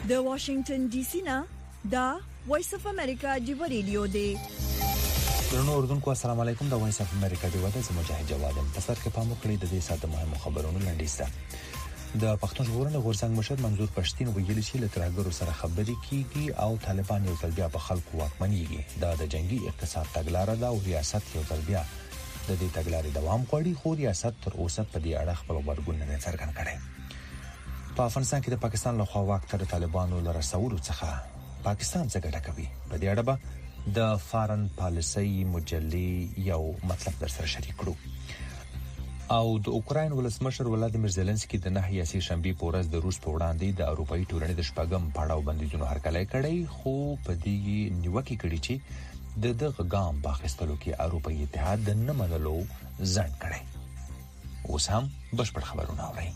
د واشنگټن ډي سي نه دا وایس اف امریکا دی ریډیو دی. درنو اردوونکو السلام علیکم. د وایس اف امریکا دی ودا زما مجاهد جواد هم تاسو کې پام وکړئ د دې ساده مهمو خبرونو لنډیسته. د پښتون ژغورنې غورځنګ مشر منظور پښتين ویلي چې له ترهګرو سره خبرې کیږي او طالبان یو ځل بیا په خلکو واکمنيږي. دا د جنگي اقتصاد تګلارې ده او ریاست یو ځل بیا د دې تګلارې دوام غواړي، خو ریاست تر اوسه په دې اړه خپل ورګون نه څرګند کړي. په افغانستان کې د پاکستان لخوا واک تر طالبانو لرسولو څخه پاکستان څه ګټه کوي؟ په دې اړه به د فارن پالیسي مجلې یو مطلب در سره شریک کړو. او د اوکراین ولسمشر ولادیمیر زيلنسکي د 9 شنبه په ورځ د روس په وړاندې د اروپאי ټولنې د شپږم پړاو بندیزونو هرکلی کړی، خو په دې نیوکه کړي چې د دغه ګام په اخیستلو کې اروپאי اتحاد د نه منلو ځنډ کړی. اوس هم بشپړ خبرونه اورئ.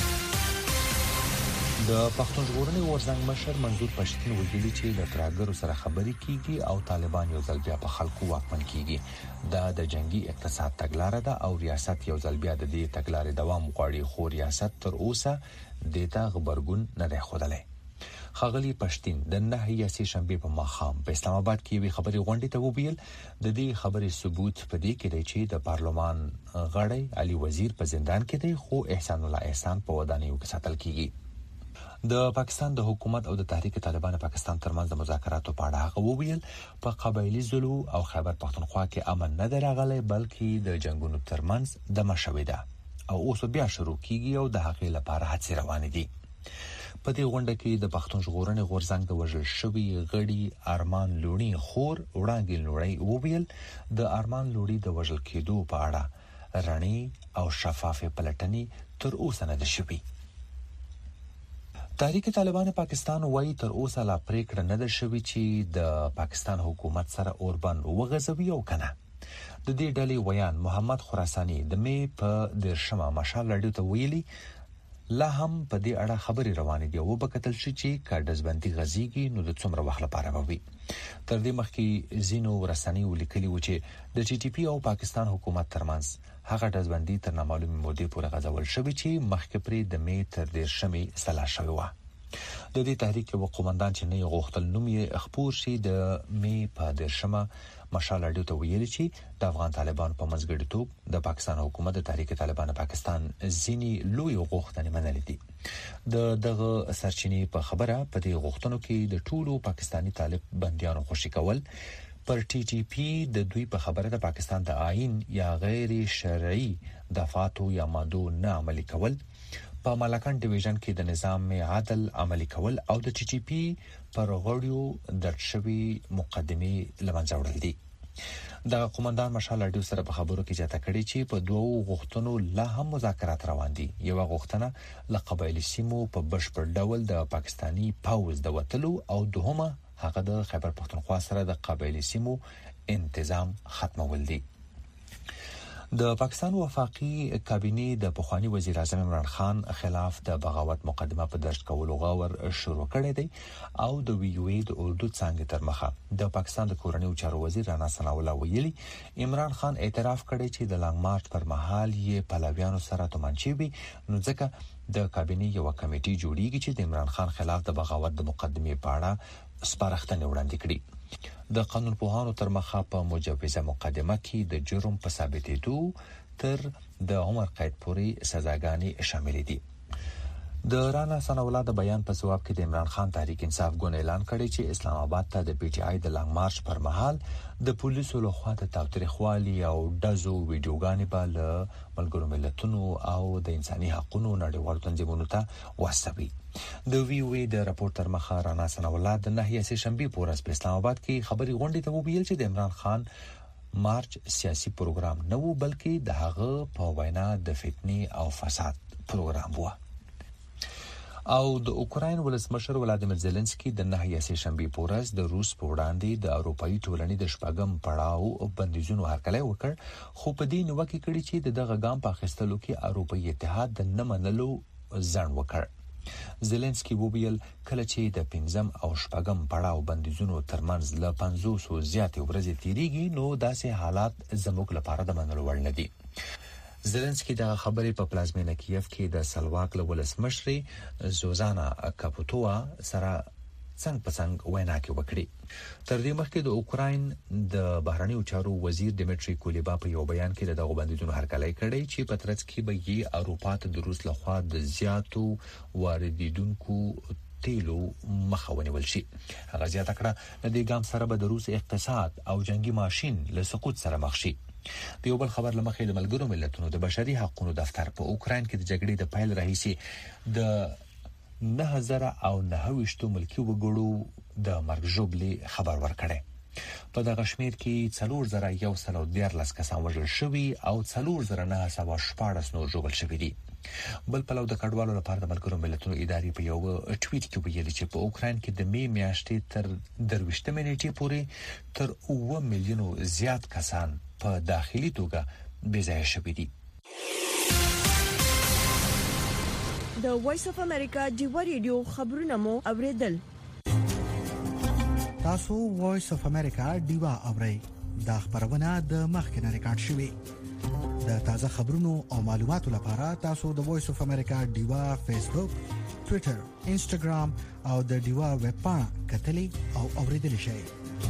د پښتون ژغورنې غورځنګ مشر منظور پښتين ویلي چې د ترهګرو سره خبرې کیږي او طالبان یو ځل بیا په خلکو واکمن کیږي. دا د جنگي اقتصاد تګلارې ده او ریاست یو ځل بیا د دې تګلارې دوام غواړي، خو ریاست تر اوسه د تا خبرګون نه دی خوړلې. خاغلی پښتين د 9 شنبه په ماښام په اسلام آباد کې وی خبري غونډې ته وویل د دې خبرې ثبوت په دې کې دی چې د پارلمان غړی علي وزیر په زندان کې دی، خو احسان الله احسان په ودانیو کې ساتل کیږي. د پاکستان د حکومت او د تحریک طالبان پاکستان ترمنځ د مذاکراتو په اړه هغه وویل په قبایلی ځلو او خیبر پختونخوا کې امن نه درغلی، بلکې د جنگونو ترمنځ د مشوي ده او اوس بیا شروع کیږي او د حق لپاره هڅې روانې دي. په دې غونډه کې د پښتون ژغورنې غورځنګ د وژل شوی غړي ارمان لوڼي خور وړاندې لوړی وویل د ارمان لوړي د وژل کېدو په اړه رڼي او شفافه پلټنې تر اوسه نه ده شوې. تحریک طالبان پاکستان وايي تر اوسه لا پریکړه نه ده شوې چې د پاکستان حکومت سره اوربند وغځوي او کنه. د دې ډلې ویان محمد خراساني د مې په 10 مشال لړیو ته ویلي لا هم په دې اړه خبري روانې دي او به کتل شي چې کاردزبندي غزيږي نو د څومره وخت لپاره به وي. تر دې مخکې زینو ورساني ولیکلي و چې د ټي ټي پی او پاکستان حکومت ترمنځ هغه دزبندي تر نامعلومه مودې پورې غځول شوی چې مخکې پرې د مې تر 10 سلا شوی و. د دې تحریک یو قومندان چې نه غوښتل نوم یې خپور شي د مې په 10 مشال اړیو ته ویلي چې د افغان طالبان په منځګړیتوب د پاکستان حکومت د تحریک طالبان پاکستان ځینی لوی غوښتنې منلې دي. دغه سرچینې په خبره په دې غوښتنو کې د ټولو پاکستانی طالب بنديانو خوشی کول، پر ټي ټي پی د دوی په خبره د پاکستان د آئین یا غیر شرعي دفعاتو یا مادو نه عملي کول، په ملکان ډیویژن کې د نظام عادل عملي کول او د ټي ټي پی پر غړیو درشوي مقدمه لمنځه وړل دي. د قومندان مشال اډیو سره په خبرو کې جاته کړي چې په دوو غوښتنو لا هم مذاکرات روان دي. یو غوښتنه ل قبایلی سیمو په بشپړ ډول د پاکستانی پاوز د وټلو او دوهمه هغه د خیبر پختونخوا سره د قبایلی سیمو تنظیم ختمول دي. د پاکستان وفاقي کابینه د پخوانی وزیر اعظم عمران خان خلاف د بغاوت مقدمه په درج کولو غور شروع کړی دی او د وی یو ای د اردو څنګه تر مخه د پاکستان د کورنیو چارو وزیر رانا ثناء الله ویلي عمران خان اعتراف کړی چې د لانګ مارچ پر مهال یې پهلویانو سره تومانچې وي، نو ځکه د کابینه یو کمیټي جوړیږي چې د عمران خان خلاف د بغاوت د مقدمه په اړه سپارښتنه وړاندې کړي. د قانون پوهانو تر مخه په مجوزه مقدمه کې د جرم په ثابتېدو تر د عمر قید پورې سزاګانې شامل دي. د رانا ثناء الله د بیان په جواب کې د عمران خان تحریک انصاف ګوند اعلان کړی چې اسلام آباد ته د پی ټی آی د لانګ مارچ پر مهال د پولیسو لخوا د تاوتریخوالي او دزو ویډیوګانې په ملګرو ملتونو او د انساني حقوقو نړیوالو تنظیمونو ته واستوي. د وی او ای د راپور تر مخه رانا ثناء الله د 9 شنبه په ورځ په اسلام آباد کې خبري غونډې ته وویل چې د عمران خان مارچ سیاسي پروګرام نه و، بلکې د هغه په وینا د فتنې او فساد پروګرام و. او د اوکراین ولسمشر ولادیمیر زيلنسکي د 9 شنبه په ورځ د روس په وړاندې د اروپאי ټولنې د شپږم پړاو بندیزونو هرکلی وکړ، خو په دې نیوکه کړي چې دغه ګام په اخیستلو کې اروپאי اتحاد د نه منلو ځنډ وکړ. زيلنسکي وویل کله چې د 5م او 6م پړاو بندیزونو ترمنځ له 500 زیاتې ورځې تیریږي نو داسې حالات زموږ لپاره د منلو وړ نه دي. زيلنسکي د خبرې په پلازمینه کیف کې د سلواک له ولسمشر زوزانا کاپوتوا سره څنګه پسنګ وینا کې وکړي. تر دې مخکې د اوکراین د بهرنیو چارو وزیر دیمټری کولیبا په یو بیان کې دغه بندیزونو هرکلی کړی چې په ترڅ کې به یې اروپا ته د روس لخوا د زیاتو واردیدونکو تیلو مخه ونیول شي. هغه زیاته کړه د دې ګام سره به د روس اقتصاد او جنگي ماشين له سقوط سره مخ شي. د یو بل خبر لمخې د ملګرو ملتونو د بشري حقوقو دفتر په اوکراین کې د جګړې د پیل راهیسي د 9029 ملکی وګړو د مرګ ژوبلې خبر ورکړي. په دغه شمیر کې 4114 کسان وژل شوي او 4914 نور ژوبل شوي دي. بل په لور د کډوالو لپاره د ملګرو ملتونو ادارې په یو ټویټ کې ویلي چې په اوکراین کې د می میاشتې تر 23 نیټې پورې تر 9 میلیونو زیات کسان په داخلي توګه بېځایه شوي دي. د وایس اف امریکا ډیوا ریډیو خبرونه مو اوریدل. تاسو وایس اف امریکا ډیوا اورئ. دا خبرونه د مخکنه ریکارډ شوې. د تازه خبرونو او معلوماتو لپاره تاسو د وایس اف امریکا ډیوا فیسبوک، ټوئیټر، انسټاګرام او د ډیوا ویب پاڼه کتلې او اوریدل شئ.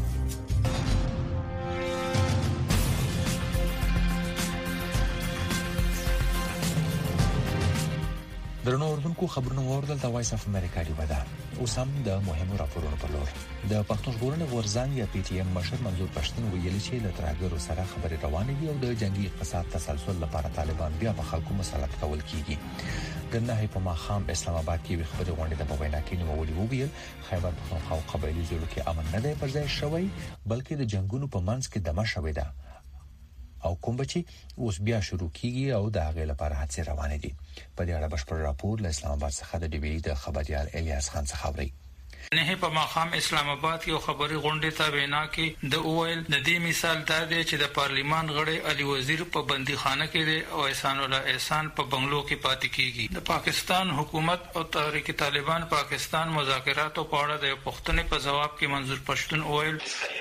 درنو اوردونکو خبرونه ورول د وایس اف امریکا دی ودا. اوس هم د مهمو راپورونو په لور. د پښتون ژغورنې غورځنګ یا پی ټی ایم مشر منظور پښتون ویلي چې له ترهګرو سره خبرې روانې دي او د جنگي اقتصاد تسلسل لپاره طالبان بیا په خلکو مسلط کول کیږي. د نهي په ماخام اسلام آباد کې خبرې غونډې د وینا کې نومولي وویل خیبر پښتونخوا او قبایلی ځلو کې امن نه دی پر ځای شوی بلکې د جنگونو په منځ کې دمه شوې ده او کوم بچي اوس بیا شروع کیږي او د هغې لپاره هڅې روانې دي. په دې اړه بشپړ راپور له اسلام آباد څخه د ډي بي د خبريال الیاس خان څخه اوري. نه په ماخام اسلام آباد کې خبري غونډه ته وینا کې د اویل د دې مثال دا دی چې د پارلیمان غړي علي وزیر په بندي خانه کې دی او احسان الله احسان په بنگلو کې پاتې کیږي. د پاکستان حکومت او تحریک طالبان پاکستان مذاکراتو په اړه د پښتنې په جواب کې منظور پښتون اویل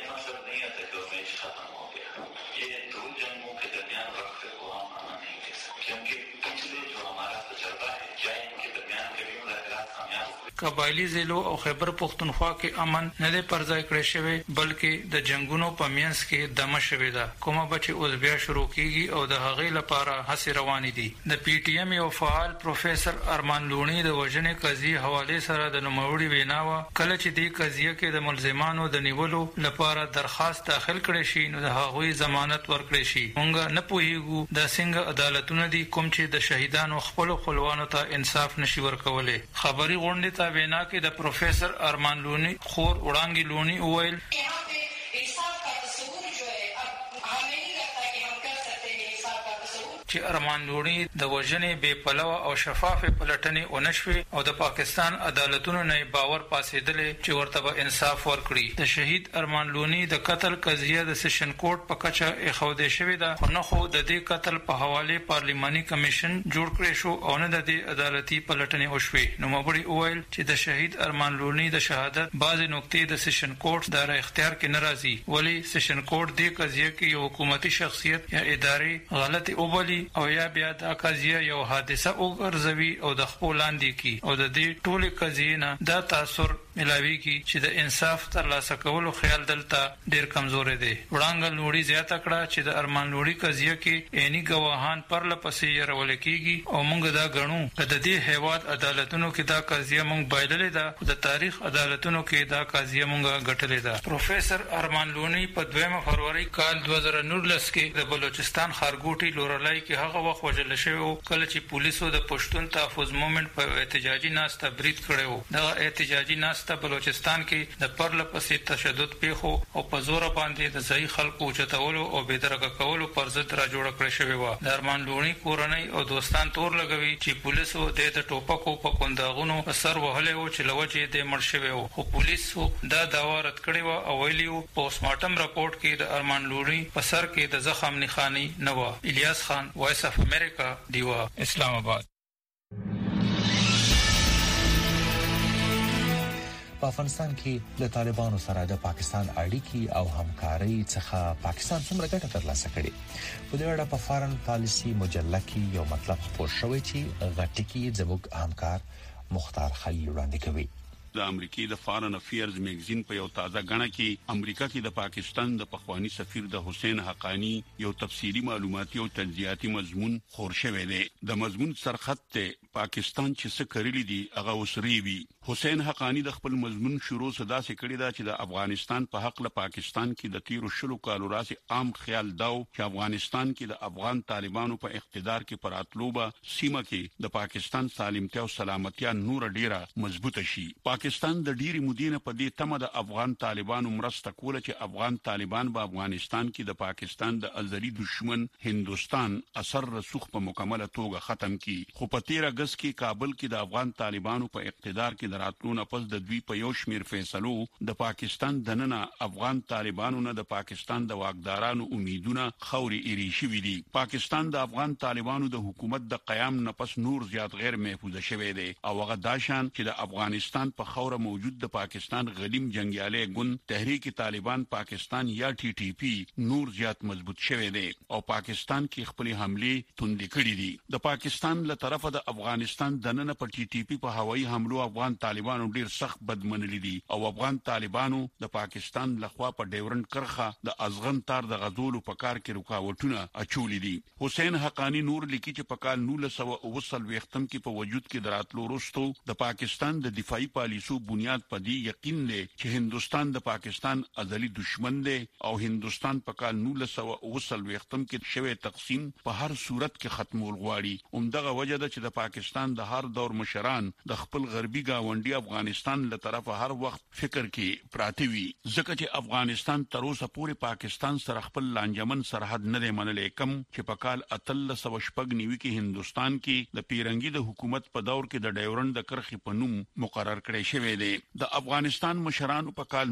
قبایلی ضلعو او خیبر پختونخوا کې امن نه دی پر ځای کړی شوی بلکې د جنگونو په میانس کې دمه شوی ده. کومه بچي اوس بیا شروع کیږي او د هغې لپاره هڅې روانې دي. د پی ټی ایم یو فعال پروفیسور ارمان لونی د وژنې قضیې حواله سره د نوموړي وینا و کله چې د قضیه کې د ملزمانو د نیولو لپاره درخواست داخل کړي شي نو د هغوی ضمانت ورکړي شي. موږ نه پوهیږو د څنګه عدالتونه دي کوم چې د شهیدانو خپل خپلوانو ته انصاف نشي ورکولای. خبري غونډه ته وینا کې د پروفیسور ارمان لونی خور وړانګي لونی وویل چې ارمان لونی د وژنې بے پلوه او شفاف پلټنې ونشوي او د پاکستان عدالتونو نه باور پاسېدل چې ورته به انصاف ورکړي. د شهید ارمان لونی د قتل قضیه د سیشن کورټ په کچه اخوده شوې ده خو نه خو د دې قتل په حواله پارلماني کمیشن جوړ کړی شو او نه د دې عدالتي پلټنې وشوي. نو مبړي اویل چې د شهید ارمان لونی د شهادت بعض نقطې د سیشن کورټ د اختیار کې ناراضي ولی سیشن کورټ د قضیه کې یو حکومتي شخصیت یا ادارې غلطي وبلی او یا بیا د قضیه یو حادثه وګرځوي او د خپل لاندې کی او د دې ټولې قضیې نه د تاثر ملاوي کی چې د انصاف ترلاسه کولو خیال دلته ډیر کمزور دی. وړانګل نوړي زیاته کړه چې د ارمان نوړي قضیه کې عیني گواهان پر لپسې يرول کیږي او موږ دا غنو د دې هیواد عدالتونو کې دا قضیه موږ بایللې ده د تاریخ عدالتونو کې دا قضیه موږ غټلې ده. پروفیسور ارمان لونی په 2 فروری کال 2019 کې د بلوچستان خارګوټي لورلای کې هغه وخت وژل شوی کله چې پولیسو د پښتون تحفظ موومېنټ په احتجاجي ناسته برید کړو. دا احتجاجي ناسته بلوچستان کې د پرله پسې تشدد پیښو او په زور باندې د ځای خلکو چتولو او بېدرګه کولو پر ضد را جوړ کړی شوی و. د ارمان لونی کورنۍ او دوستان تور لګوي چې پولیسو د ټوپکو په کنداغونو سر وهلې او چې لوجې د مړ شوی و خو پولیسو دا داوا رد کړی و او ویلیو پوسټمارټم رپورت کې د ارمان لونی په سر کې د زخم نښانی نه و. الیاس خان وایس اف امریکا دیوا اسلام آباد. په افغانستان کې د طالبانو سره د پاکستان اړیکې او همکاري څخه پاکستان څومره ګټه ترلاسه کړي. په دې اړه په فارن پالیسي مجله کې یو مطلب خپور شوی چې غټکی زموږ همکار مختار خلیل وړاندې کوي. د امریکای د فارن افیرز میگزین په یو تازه غنه کې امریکا کې د پاکستان د پخوانی سفیر د حسین حقانی یو تفصیلی معلوماتي او تجزیاتي مضمون خور شوی دی. د مضمون سرخط ته پاکستان چې څه کړی دی هغه وسریوي. حسین حقانی د خپل مضمون شروع صدا سي کړی دا چې د افغانستان په حق له پاکستان کې د 13 شلو کالو راځي عام خیال داو چې افغانستان کې د افغان طالبانو په اقتدار کې پراتلوبه سیمه کې د پاکستان سالمتیا او سلامتیا نور ډیره مضبوطه شي. پاکستان د ډیری مدینه په دې تمه د افغان طالبانو مرسته کوله چې افغان طالبان په افغانستان کې د پاکستان د ازلي دشمن هندستان اثر رسوخ په مکمله توګه ختم کړي. خو په 13 اگست کې کابل کې د افغان طالبانو په اقتدار کې دراتلو پس د دوی په یو شمیر فیصلو د پاکستان دننه افغان طالبانو نه د پاکستان د واکدارانو امیدونه خوري ایری شوې دي. پاکستان د افغان طالبانو د حکومت د قیام نه پس نور زیات غیر محفوظ شوی دی او هغه داشان چې د افغانستان په خوره موجود د پاکستان غلیم جنگیالي ګوند تحریک طالبان پاکستان یا ټي ټي پی نور زیات مضبوط شوی دی او پاکستان کې خپل حمله توندې کړې دي. د پاکستان له طرفه د افغانستان دننه په ټي ټي پی په هوایي حملو افغان طالبانو ډیر سخت بدمنلي دي او افغان طالبانو د پاکستان لخوا په ډیورنډ کرخه د ازغن تار د غزولو په کار کې رکاوټونه اچولې دي. حسین حقانی نور لیکي چې په کال 1929 کې په وجود کې دراتلو وروسته د پاکستان د دفاعي پالیسو بنیاد په دې یقین دی چې هندستان د پاکستان ازلي دشمن دی او هندستان په کال 1929 کې شوی تقسیم په هر صورت کې ختمول غواړي. همدغه وجه ده چې د پاکستان د هر دور مشران د خپل غربي گاونډي افغانستان له طرفه هر وخت فکر کې پراته وي ځکه چې افغانستان تر اوسه پورې پاکستان سره خپل لانجمن سرحد نه دی منلې کم چې په کال 1390 کې هندستان کې د پیرنګي د حکومت په دور کې د ډیورنډ د کرخې په نوم مقرر کړی شوی دی. د افغانستان مشرانو په کال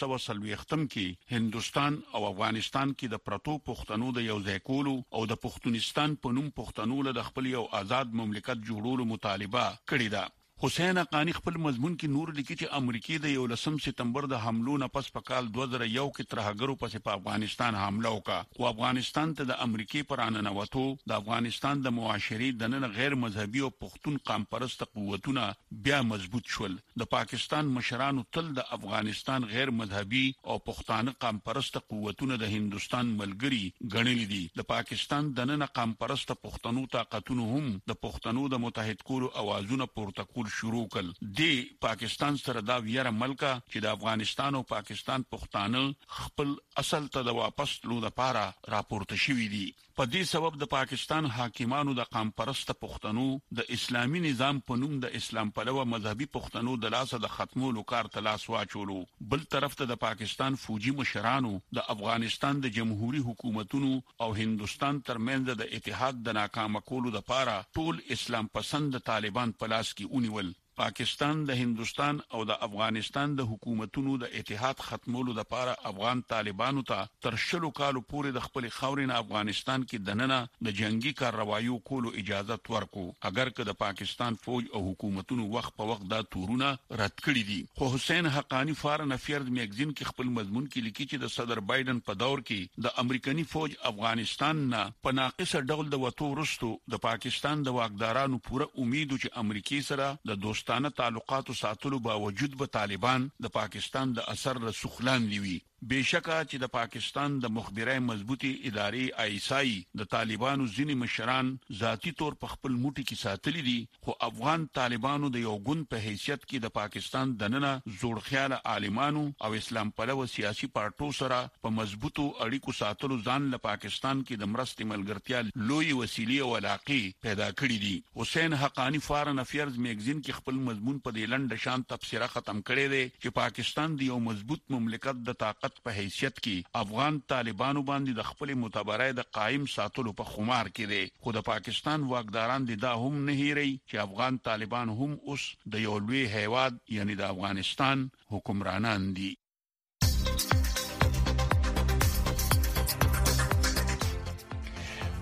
1940 کې هندستان او افغانستان کې د پرتو پښتنو د یو ځای کولو او د پښتونستان په نوم پښتنو له خپل یو آزاد مملکت جوړولو مطالبه کړې ده. حسین حقانی خپل مضمون کې نور لیکي چې امریکای د 11 سپتمبر د حملو نه پس په کال 2001 کې ترهګرو پسې په افغانستان حمله وکړه او افغانستان ته د امریکای پرانه وته د افغانستان د معاشري دننه غیر مذهبي او پښتون قام پرست قوتونه بیا مضبوط شول. د پاکستان مشرانو تل د افغانستان غیر مذهبي او پښتانه قام پرست قوتونه د هندستان ملګری ګڼلې دي. د پاکستان دننه قام پرست پښتنو طاقتونو هم د پښتنو د متحد کولو اوازونه پورته کول شروع کړل. د پاکستان سره دا ویره ملکه چې د افغانستان او پاکستان پښتانه خپل اصل ته د واپس تلو لپاره راپورته شوي دي. په دې سبب د پاکستان حاکمانو د قام پرست پښتنو د اسلامي نظام په نوم د اسلام پلوه مذهبي پښتنو د لاسه د ختمولو کار ته لاس واچولو. بل طرف ته د پاکستان فوجي مشرانو د افغانستان د جمهوریت حکومتونو او هندستان ترمنځ د اتحاد د ناکام کولو لپاره ټول اسلام پسند طالبان په لاس کې ونیول. پاکستان د هندستان او د افغانستان د حکومتونو د اتحاد ختمولو لپاره افغان طالبانو ته تر شلو کالو پورې د خپل خاورین افغانستان کې دننه د جنگي کاروایو کولو اجازه ورکو اگر که د پاکستان فوج او حکومتونو وخت په وخت دا تورونه رد کړی دي. خو حسین حقانی فارن افیرز میگزین کې خپل مضمون کې لیکي چې د صدر بایدن په دور کې د امریکایي فوج افغانستان نه په ناقص ډول د وټو وروسته د پاکستان د واکدارانو پوره امید چې امریکای سره د دوستانه تعلقاتو ساتلو باوجود به طالبان د پاکستان د اثر رسوخ لاندې وي. بشکه چې د پاکستان د مخبري مضبوطی ادارې آیسای د طالبانو ځینی مشران ذاتی طور په خپل موټي کې ساتلي دي خو افغان طالبانو د یو ګوند په حیثیت کې د پاکستان دننه زوړ خیال عالمانو او اسلام پلوه سیاسي پارټو سره په مضبوطو اړیکو ساتلو ځان له پاکستان کې د مرستې ملګرتیا لوی وسیله او علاقې پیدا کړې دي. حسین حقانی فارن افیرز میگزین کې خپل مضمون په دې لنډ شان تفسیره ختم کړی دی چې پاکستان د یو مضبوط مملکت د طاقت په حیثیت کې افغان طالبانو باندې د خپل متبرع د قائم ساتلو په خمار کې دي. خو د پاکستان واکداران دا هم نه هېري چې افغان طالبان هم اوس د یو لوی هیواد یعنی د افغانستان حکمرانان دي.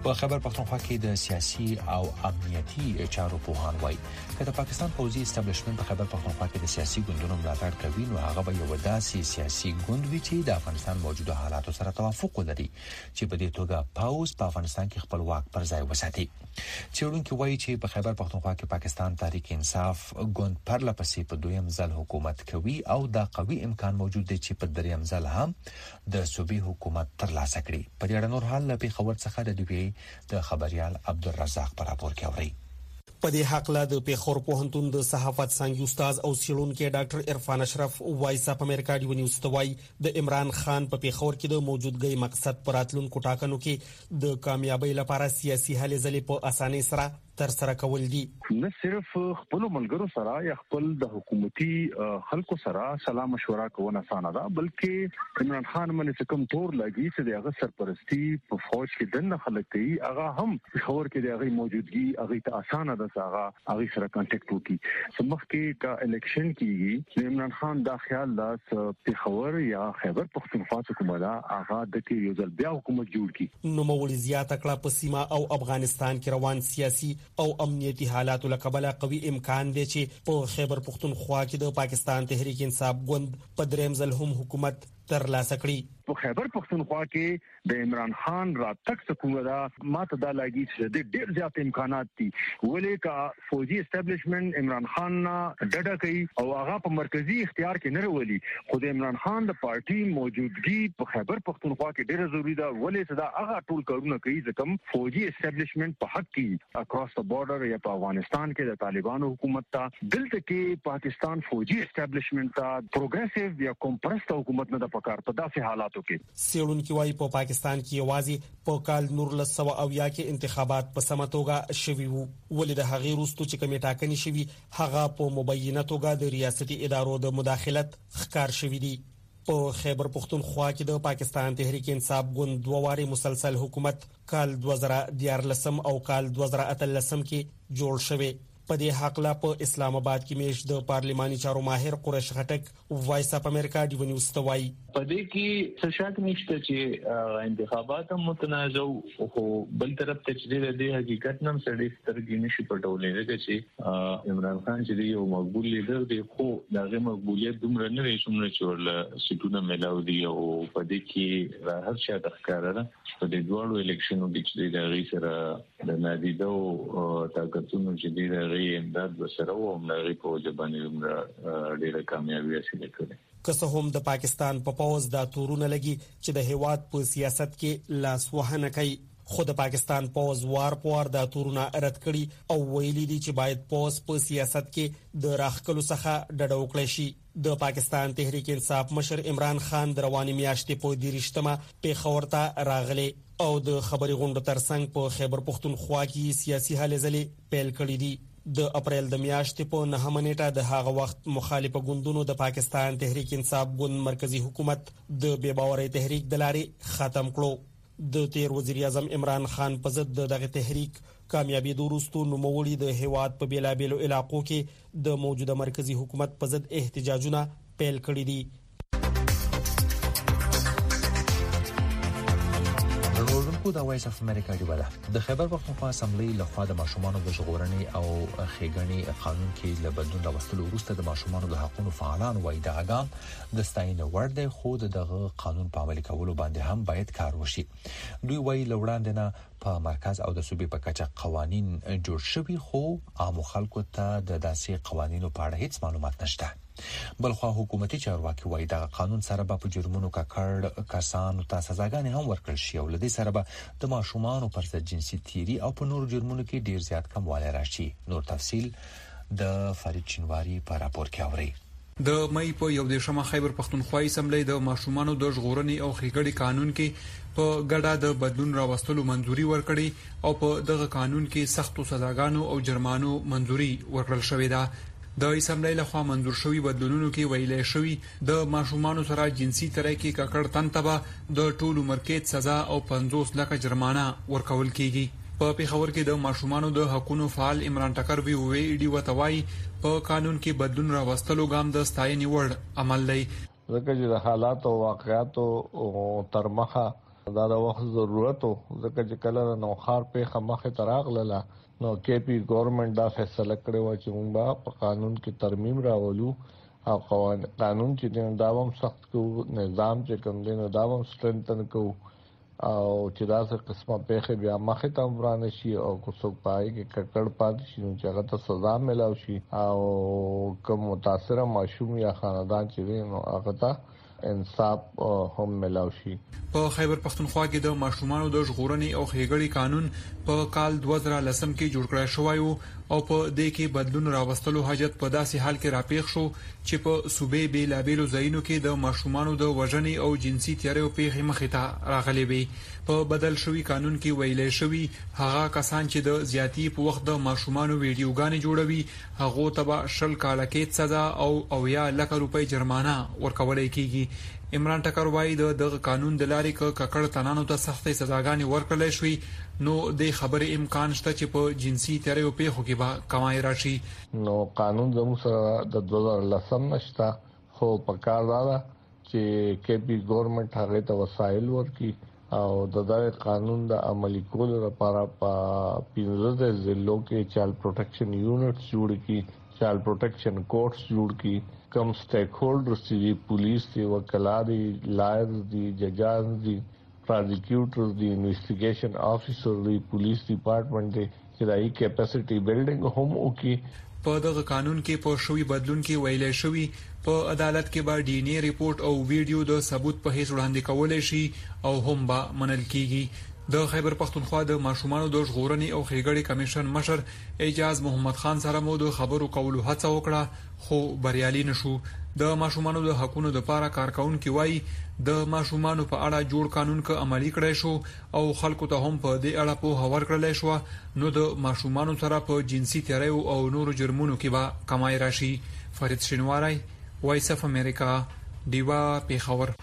په خیبر پختونخوا کې د سیاسي او امنیتي چارو پوهان وایي چې د پاکستان پوځي اسټابلیشمنت په خیبر پختونخوا کې د سیاسي ګوندونو ملاتړ کوي نو هغه به یو داسې سیاسي ګوند وي چې د افغانستان موجوده حالاتو سره توافق ولري چې په دې توګه پاوز په افغانستان کې خپل واک پر ځای وساتي. چېرونکو وایي چې په خیبر پختونخوا کې پاکستان تحریک انصاف ګوند پرله پسې په دویم ځل حکومت کوي او دا قوي امکان موجود دی چې په دریم ځل هم د صوبې حکومت ترلاسه کړي. په دې اړه نور حال له پیښور څخه د دوی د خبريال عبدالرزاق پر راپور کې اوري. په دې حق لا د پیښور پوهنتون د صحافت څنګه استاد او سیلونکو ډاکټر عرفان اشرف وایس اپ امریکا دی ونیوز توای د عمران خان په پیښور کې د موجودګۍ مقصد پراتلونکو ټاکنو کې د کامیابی لپاره سیاسي هلې ځلې په اسانۍ سره تر سره کول دي. نه صرف خپل ملګرو سره یا خپل د حکومتي خلکو سره سلام مشوره کوونه اسانه ده بلکې عمران خان باندې کوم تور لګي چې د هغه سرپرستی په فوج کې دنه خلک کوي هغه هم خبر کې د هغه موجودګي هغه ته اسانه ده هغه سره کانټیکټ وکړي. سمخ کې کا الیکشن کیږي عمران خان دا خیال لا پیښور یا خیبر پختونخوا حکومت هغه د کې یو ځل بیا حکومت جوړ کړي. نو مولوی زیات کړه په سیمه او افغانستان کې روان سیاسي او امنیتي حالات لکبله قوي امکان دی چې په خیبر پختونخوا کې د پاکستان تحریک انصاف ګوند په دریم ځل هم حکومت ترلاسه کړي. په خیبر پختونخوا کې د عمران خان راتګ څخه ماته دا لګي چې د ډېر زیات امکانات دي ولې کا فوجي اسټابلیشمنت عمران خان ډډه کوي او هغه په مرکزی اختیار کې نه ورولي خو د عمران خان د پارټي موجودګي په خیبر پختونخوا کې ډېر ضروری ده ولې صدا هغه ټول کارونه کوي ځکه فوجي اسټابلیشمنت په حق کې اکراس د بارډر یا په افغانستان کې د طالبانو حکومت ته دلته کې پاکستان فوجي اسټابلیشمنت ته پروګریسیو یا کمپرست حکومت نه د پکار په داسې حالاتو کې. سیلونکو وايي په پاکستان کې یوازې په کال 1900 کې انتخابات په سمه توګه شوي وو ولې د هغې وروسته چې کومې ټاکنې شوي هغه په مبینه توګه د ریاستي ادارو د مداخلت ښکار شوي دي. په خیبر پختونخوا کې د پاکستان تحریک انصاف ګوند دوه واري مسلسل حکومت کال 2014 او کال 2018 کې جوړ شوی. په دې حق لا په اسلام آباد کې میش د پارلماني چارو ماهر قریش خټک وایس اپ امریکا دی ونیوز توای په دې کې څه شک نشته چې انتخابات متنازع او بل طرف ته چې د حقیقت نم سړي سترګې نشي پټولې چې عمران خان چې یو مقبول لیډر دی خو دغه مقبولیت دومره نه وي څومره چې ول سټونه ملاو دی او په دې کې هر څه د ښکارا په دې ډول الیکشنو کې چې د غي سره د نادیده او طاقتونو چې د غي امداد وسره او ملغي په ځبانې ډېره کامیابی حاصل کړې. که څه هم د پاکستان په پوز دا تورونه لګي چې د هیواد په سیاست کې لاس وهنه کوي خو د پاکستان پوز وار دا تورونه رد کړي او ویلي دي چې باید پوز په سیاست کې د راخکلو څخه ډډه وکړي شي. د پاکستان تحریک انصاف مشر عمران خان د رواني میاشتې په 13 پیښور ته راغلی او د خبري غونډو ترڅنګ په خیبر پختونخوا کې سیاسي هلې ځلې پیل کړې دي. د اپریل د میاشتې په 9 نیټه د هغه وخت مخالفه ګوندونو د پاکستان تحریک انصاف ګوند مرکزی حکومت د بے باورۍ تحریک د لارې ختم کړو. د تیر وزیر اعظم عمران خان په ضد دغه تحریک کامیابی دوروستو نوموړي د هیواد په بیلابیلو علاقو کې د موجوده مرکزی حکومت په ضد احتجاجونه پیل کړي دي. د وایس اف امریکا دی ولا د خیبر پختونخوا اسمبلی لخوا د ماشومانو د ژغورنې او ښېګڼې قانون کې له بدلون راوستلو وروسته د ماشومانو د حقوقو فعالان وایي د اقدام د ستاینې وړ دی خو دغه قانون په عملي کولو باندې هم باید کار وشي. دوی وایي لوړاندې نه په مرکز او د صوبې په کچه قوانين جوړ شوي خو عام خلکو ته د داسې قوانینو په اړه هیڅ معلومات نشته. بلخوا حکومتي چارواکي وایي دا قانون سره به جرمونو ککړ کسانو ته سزاګانې هم ورکړل شي او لدې سره به د ماشومانو پر ضد جنسي تیری او په نور جرمونو کې ډیر زیات کموالی راشي. نور تفصیل د فرید چنواری په راپور کې اوري. د مې په 11 خیبر پختونخوا اسمبلی د ماشومانو د ژغورنې او ښېګڼې قانون کې په ګډه د بدلون راوستلو منځوري ورکړي او په دغه قانون کې سختو سزاګانو او جرمانو منځوري ورکړل شوې ده. د اسمبلی لخوا منظور شوی بدلونونو کې ویلې شوی د ماشومانو سره جنسي ترکي ککړ تنتبه د ټول عمر کې سزا او 50 لک جرمانه ورکول کیږي. په پیښور کې د ماشومانو د حقوقو فعال عمران ټکر وی ډي وتوای په قانون کې بدلون راوستلو ګام د ستاینې وړ عمل دی. ځکه چې د حالات او واقعیاتو تر مخه دا د وخت ضرورت او ځکه چې کله نو خار په مخه تراغله نو KP ګورنمنت دا فیصله کړې و چې موږ په قانون کې ترمیم راولو او قانون چې دا هم سخت کو نظام چې کوم دی نو دا هم سترنتن کو او چې دا څه قسمه په بیا مخه ته ورانه شي او کو څوک پای کې ککړ پات شي نو چې هغه ته سزا ملو شي او کوم متاثر ماشوم یا خاندان چې نو هغه ته انصاف هم ملاو شي. په خیبر پختونخوا کې د ماشومانو د ژغورنې او ښېګړې قانون په کال 2010 کې جوړ کړی شوی او په دې کې بدلون راوستلو حاجت په داسې حال کې راپېښ شو چې په صوبې بیلابېلو ځایونو کې د ماشومانو د وژنې او جنسي تیریو پیښې مخې ته راغلي وي. په بدل شوی قانون کې ویلې شوی هغه کسان چې د زیاتی په وخت د ماشومانو ویډیوګانې جوړوي هغه تبع 10 کاله کې سزا او یا لکه روپۍ جرمانه ورکول کیږي. عمران ټکر وایي دغه قانون د لارې ککړ تنانو ته سختې سزاګانې ورکړل شوې نو د خبرې امکان شته چې په جنسي تیریو پیښو کې به کمای راشي. نو قانون زموږ سره د 2010 نشته خو په کار دا چې KP ګورنمنت هغه ته وسایل ورکړي او د قانون د عملي کولو لپاره په 15 ضلعو کې چایلډ پروټیکشن یونټس جوړ کړي چایلډ پروټیکشن کورټس جوړ کړي کم سټیک هولډرز دي پولیس دي وکلا دي لایرز دي ججان دي پروزیکیوټرز دي انویسټیګیشن افیسر دي پولیس ډپارټمنټ دي چې دای کیپاسټي بلډینګ هم وکي. په دغه قانون کې په شوی بدلون کې ویلې شوی په عدالت کې به ډي ان اي ریپورت او ویډیو د ثبوت په هیڅ وړاندې کولای شي او هم به منل کیږي. د خیبر پختونخوا د ماشومانو د ژغورنې او ښېګړې کمیشن مشر اعجاز محمد خان سره مو د خبرو کولو هڅه وکړه خو بریالي نشو. د ماشومانو د حقوقو لپاره کارکونکو وایي د ماشومانو په اړه جوړ قانون ک عملی کړی شو او خلکو ته هم په دې اړه په هور کړل شو نو د ماشومانو سره په جنسي تیریو او نورو جرمونو کې به کمای راشي. فرید شینواری وایس اف امریکا دیوا پیښور.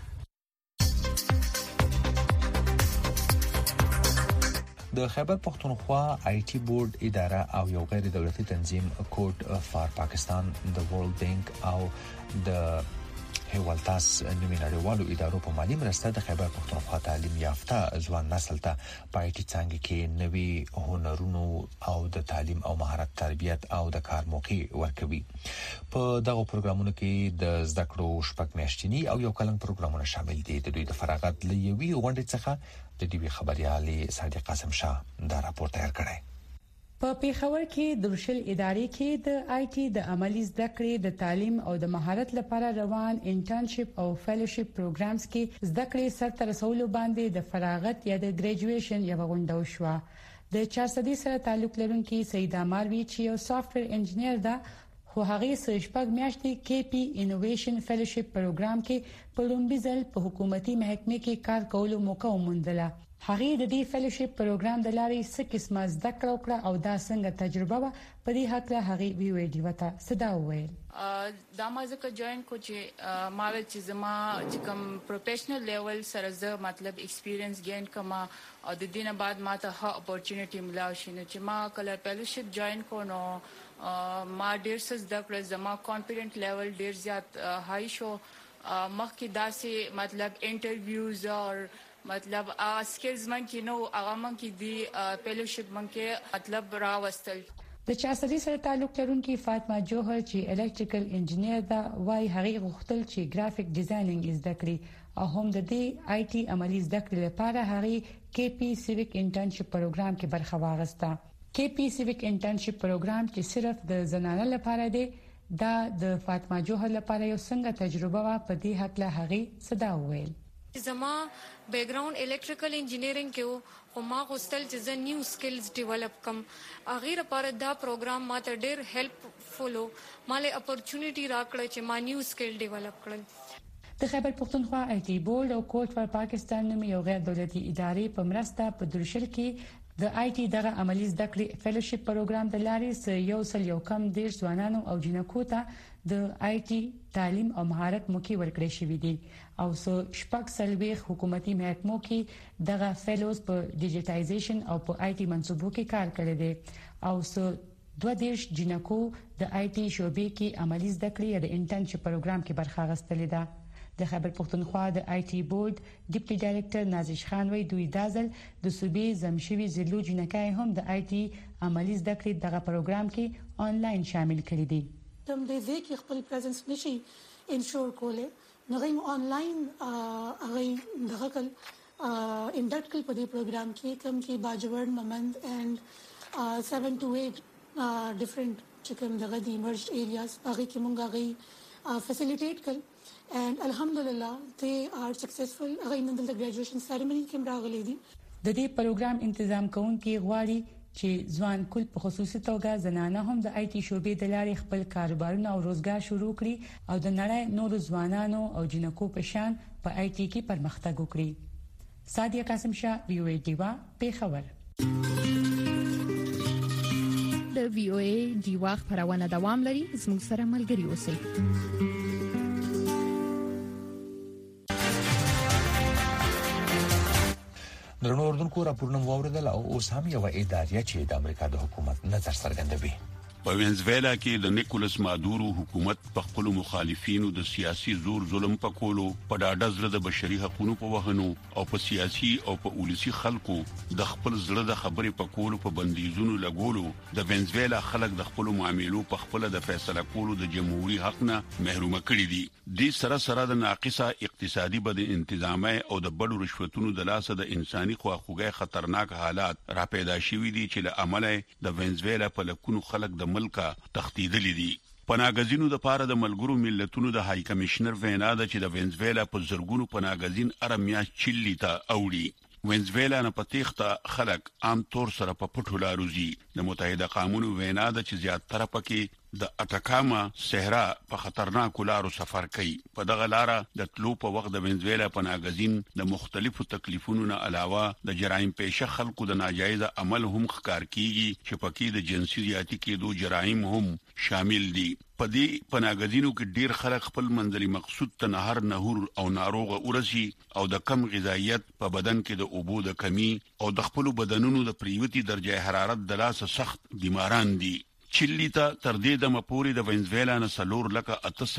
د خیبر پختونخوا آی ټي بورډ اداره او یو غیر دولتي تنظیم کوډ فار پاکستان د ورلد بانک او د هیوالتاس نومینړیوالو ادارو په مالی مرسته د خیبر پختونخوا تعلیم یافته ځوان نسل ته په آی ټي څانګه کې نوي هنرونو او د تعلیم او مهارت تربیت او د کار موقع ورکوي. په دغه پروګرامونو کې د زده کړو شپږ میاشتنی او یو کلن پروګرامونه شامل دي. د دوی د فراغت لوي غونډې څخه د ډیوی خبريالي صادق قاسم شاه دا راپور تیار کړی. په پیښور کې د رشل ادارې کې د آی ټي د عملی زده کړې د تعلیم او د مهارت لپاره روان انټرنشپ او فیلوشپ پروګرامز کې زده کړې سرته رسولو باندې د فراغت یا د ګریجویشن یو غونډه وشوه. د 400 سره تعلق لرونکي سیدا ماروي چې یو سافټویر انجنیر ده خو هغه شپږ میاشتې KP انوویشن فیلوشپ پروګرام کې په لومبي ځل په حکومتي محکمه کې کار کولو موقع وموندله. هغه د دې فیلوشپ پروګرام د لارې څه قسمه زده کړه او دا څنګه تجربه و په دې حق له هغه ویډیو ته صدا وویل. دا ما ځکه جوائن کو چې ما چې زما چې کوم پروفیشنل لیول سره زه مطلب ایکسپیرینس گین کما او د دینه بعد ما ته ها اپورتونټی ملاو شي نو چې ما کله فیلوشپ جوائن کو نو ما ډیر څه زده کړل زما کانفیډنٹ لیول ډیر زیات هاي شو. مخکې داسې مطلب انټرویوز او مطلب سکلز من کې نو هغه من کې دی فیلوشپ من کې مطلب راوستل. د 400 سره تعلق لرونکي فاطمه جوهر چې الکتریکل انجنیر ده وايي هغه غوښتل چې ګرافیک ډیزاینینګ زده کړي او هم د دې آی ټي عملی زده کړې لپاره هغه KP سیویک انټرنشپ پروګرام کې برخه واغسته. KP سیویک انټرنشپ پروګرام چې صرف د زنانه لپاره دی دا د فاطمه جوهر لپاره یو څنګه تجربه وا په دې حق له هغه صدا وویل. زما بیکګراوند الکتریکل انجینیرینګ کې خو ما غوښتل چې زه نیو سکلز ډیولپ کم اغه لپاره دا پروګرام ماته ډیر هیلپفول ماله اپورتونټی راکړه چې ما نیو سکل ډیولپ کړم. د خیبر پختونخوا آی ټي بورډ او کوډ فار پاکستان نوم یو غیر دولتي ادارې په مرسته په درشل کې د آی ټي دغه عملی زده کړې فیلوشپ پروګرام د لارې یو کم ډیر ځوانانو او جنکو ته د آی ټي تعلیم او مهارت موقع ورکړې شوې دي او شپږ سلويخ حکومتي محکمو کې دغه فیلوز په ډیجیټایزیشن او په آی ټي منصوبو کې کار کړی دی او 22 جنکو د آی ټي شعبې کې عملی زده کړې د انټرنشپ پروګرام کې برخه اخیستلې ده. د خیبر پختونخوا د آی ټي بورډ ډیپټي ډایریکټر نازش خان وی دوی دازل د صوبې زمشوي زلو جنکای هم د آی ټي عملی زده کړې دغه پروګرام کې آنلاین شامل کړي دي. تم دې ځکه خپل پریزنس نشي انشور کوله نو غي آنلاین هغه دغه کل انډکټ کړ په دې پروګرام کې کوم کې باجوړ ممند اند 7 to 8 different chicken دغه د ایمرجډ ایریاز هغه کې مونږ هغه فیسیلیټیټ کړ and alhamdulillah they are successful هغه نن د ګریجویشن سیریمونی کې راغلي دي. د دې پروګرام تنظیم کوونکي غواړي چې ځوان کول په خصوصي توګه زنانه هم د آی ټي شوبې د لارې خپل کاروبارونه او روزګار شروع کړي او د نړۍ نور ځوانانو او جنکو په شان په آی ټي کې پرمختګ وکړي. سادیه قاسم شاه وی او ای ډیوا پیښور. د وی او ای ډیوا خبرونه دوام لري. زموږ سره ملګري اوسئ. درنو اردوونکو راپورونه واوریدل او اوس هم یو ادارې چې د امریکا د حکومت نظر څرګندوي. په وینزویلا کې د نیکولس مادورو حکومت په خپل مخالفینو د سیاسي زور ظلم پکولو په ډاډه زړه د بشري حقوقو په وهنو او په سیاسي او په ولسی خلکو د خپل زړه د خبرې پکولو په بندیزونو لګولو د وینزویلا خلک د خپل معاملو په خپل د فیصله کولو د جمهوریت حق نه محروم کړي دي. د سره د ناقصه اقتصادي بد انتظامي او د بډو رشوتونو د لاسه د انساني خواخوږي خطرناک حالات را پیدا شوي دي چې له عمله د وینزویلا په لکونو خلک د ملکه تختیدلې دي. پناګزینو د پاره د ملګرو ملتونو د های کمشنر وینا ده چې د وینزویلا په زرګونو پناګزین ارمیا چيلي ته اوړي. وینزویلا نه پتیخته خلک عام طور سره په پټو لاروزي. د متحده قومونو وینا ده چې زیاتره پکې د اټاکاما صحرا په خطرناکو لارو سفر کوي. په دغه لار د تلو په وخت د وینزویلا پناګزین د مختلفو تکلیفونو نه علاوه د جرایم پیشه خلکو د ناجایز عمل هم ښکار کیږي چې پکې د جنسي زیاتی کېدو جرایم هم شامل دي. په دې پناګزینو کې ډیر خلک خپل منځلي مقصود ته نهور او ناروغه ورسي او د کم غذایت په بدن کې د اوبو د کمی او د خپل بدنونو د پریوتی درجه حرارت د لاسه سخت بیماران دي. چيلي ته تر دې د مپوري د وینزویلا نه سلور لکه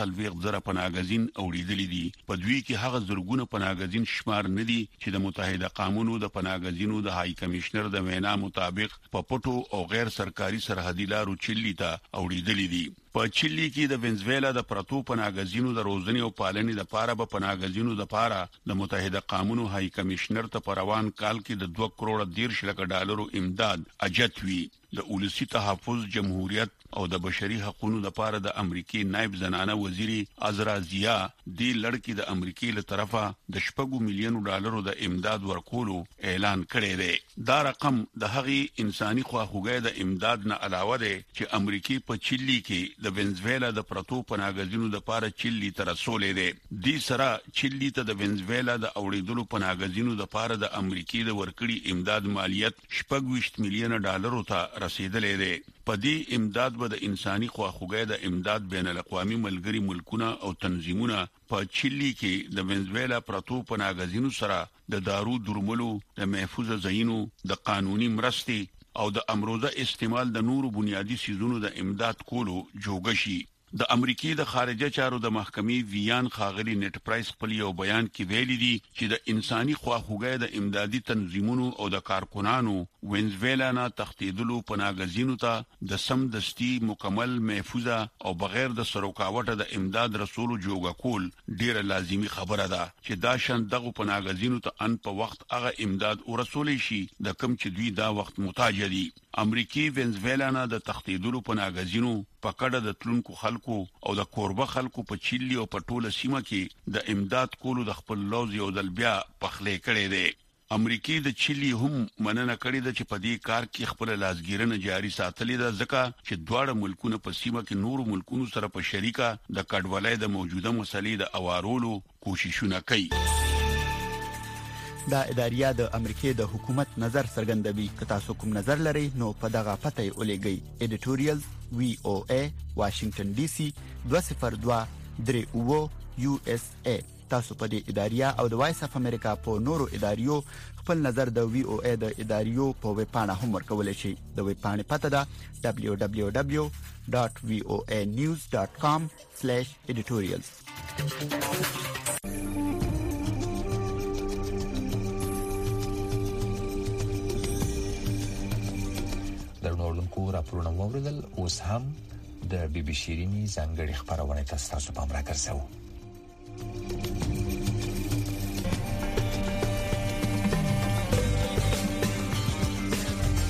8 زره پناګزین اوریدلې دي. په دوی کې هغه زرګونه پناګزین شمار نه دي چې د متحده قومونو د پناګزینو د های کمشنر د وینا مطابق په پټو او غیر سرکاري سرحدي لارو چيلي ته اوریدلې دي. په چيلي کې د وینزویلا د پرتو پناګزینو د روزنې او پالنې د پاره به پناګزینو د پاره د متحده قومونو های کمشنر ته پروان کال کې د 2 کروڑ 10 لک ډالرو امداد اجتوي. د اولسی تحفظ جمهوریت او د بشري حقوقو د پاره د امریکای نائب زنانه وزیری ازرا زیا دی لړکی د امریکای له طرفه د 6 میلیون ډالرو د امداد ورکولو اعلان کړی دی. دا رقم د هغي انساني خواخوږي د امداد نه علاوه دی چې امریکای په چيلي کې د وینزویلا د پرتو پناګزینو د پاره چيلي تر رسولې دی. دی سره چيلي ته د وینزویلا د اوریدلو پناګزینو د پاره د امریکای د ورکړي امداد مالیت 6 میلیون ډالرو ته رسیدلې دی. په دې امداد به د انساني خواخوږي د امداد بین الاقوامي ملګری ملکونه او تنظیمونه په چيلي کې د وینزویلا پرتو پناګزینو سره د دارو درملو د محفوظ ځایونو د قانوني مرستې او د امروزه استعمال د نورو بنیادی سيزونو د امداد کولو جوګشي. د امریکای د خارجه چارو د محکمې ویان خاغلی نت پرایس خپل یو بیان کې ویلي دي چې د انساني خواخوږي د امدادي تنظیمونو او د کارکونانو وینزویلا نه تختیدلو پناګزینو ته د سمدستي مکمل محفوظه او بغیر د سروکاوټه د امداد رسولو جوګه کول ډیره لازمی خبره ده چې دا شان دغه پناګزینو ته ان په وخت هغه امداد ورسول شي د کم چې دوی دا وخت محتاج دي. امریکای وینزویلا نه د تختیدلو پناګزینو پکړه د تلونکو خلکو او د کوربه خلکو په چيلي او په ټوله سیمه کې د امداد کولو د خپل لوز یو دل بیا پخلې کړي دي. امریکای د چيلي هم مننه کړې ده چې په دې کار کې خپل لاسګیرنه جاري ساتلې ده ځکه چې دواړه ملکونه په سیمه کې نور ملکونو سره په شریکه د کډوالۍ د موجوده مسلې د اوارولو کوششونه کوي. دا اداریه د امریکای د حکومت نظر څرګندوي. که تاسو کوم نظر لرئ نو په دغه پته ولېږئ. editorial VOA Washington DC 202 USA تاسو په دې اداریه او د وایس اف امریکا په نورو اداریو خپل نظر د وی او ای د اداریو په ویب پاڼه هم ورکولای شئ. د ویب پاڼې پته ده www.voanews.com/editorials. درنوردونکو راپورونه واوریدل. اوس هم د بي بي شيريني ځانګړي خبرونه تاسو پام راکړئ.